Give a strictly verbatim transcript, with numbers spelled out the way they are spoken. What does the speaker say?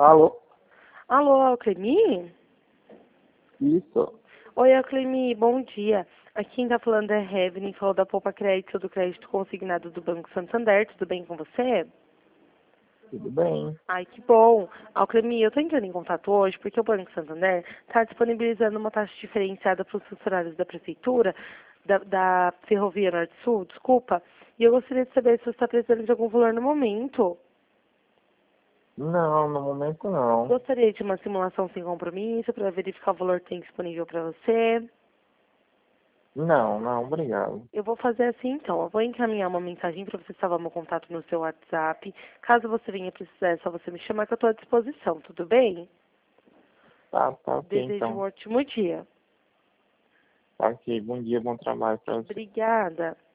Alô? Alô, Alclemi? Isso. Oi, Alclemi, bom dia. Aqui quem tá falando é Evelyn, falou da Poupa Crédito do Crédito Consignado do Banco Santander. Tudo bem com você? Tudo bem? Ai, que bom. Alclemi, eu tô entrando em contato hoje porque o Banco Santander está disponibilizando uma taxa diferenciada para os funcionários da Prefeitura, da, da Ferrovia Norte-Sul, desculpa, e eu gostaria de saber se você está precisando de algum valor no momento. Não, no momento não. Gostaria de uma simulação sem compromisso para verificar o valor que tem disponível para você. Não, não, obrigado. Eu vou fazer assim então, eu vou encaminhar uma mensagem para você salvar meu contato no seu WhatsApp. Caso você venha precisar, é só você me chamar que eu estou à disposição, tudo bem? Tá, tá ok Desejo um então. ótimo dia. Tá ok, bom dia, bom trabalho pra você. Obrigada.